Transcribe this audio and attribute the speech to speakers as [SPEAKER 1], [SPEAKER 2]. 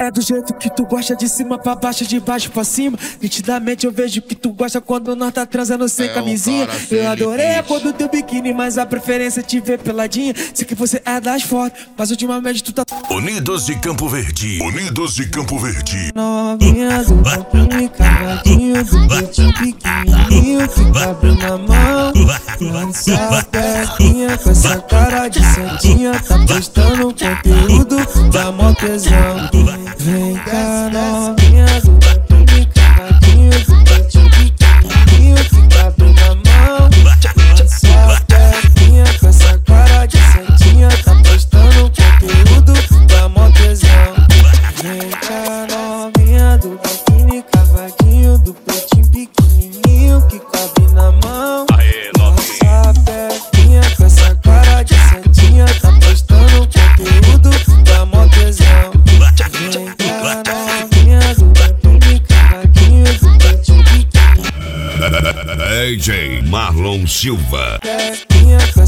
[SPEAKER 1] É do jeito que tu gosta, de cima pra baixo, de baixo pra cima. Nitidamente eu vejo que tu gosta quando nós tá transando sem camisinha. Eu adorei a cor do teu biquíni, mas a preferência é te ver peladinha. Sei que você é das fotos, mas ultimamente tu tá...
[SPEAKER 2] Unidos de Campo Verde. Unidos de Campo Verde.
[SPEAKER 1] Novinha do biquíni, cavadinho do peitinho pequenininho que cabe na mão. Lança a perninha com essa cara de santinha. Tá postando conteúdo da mó tesão. Vem cá, novinha do biquíni, cavadinho do peitinho pequenininho que cabe na mão. Lança a perninha com essa cara de santinha. Tá postando conteúdo da mó tesão. Vem cá, novinha do biquíni, cavadinho do peitinho pequenininho que cabe na mão. Lança a perninha com essa cara de santinha. Tá postando conteúdo da mó tesão. Vem cá, novinha do biquíni, cavadinho do peitinho pequenininho.
[SPEAKER 2] DJ Marlon Silva.
[SPEAKER 1] Perninha com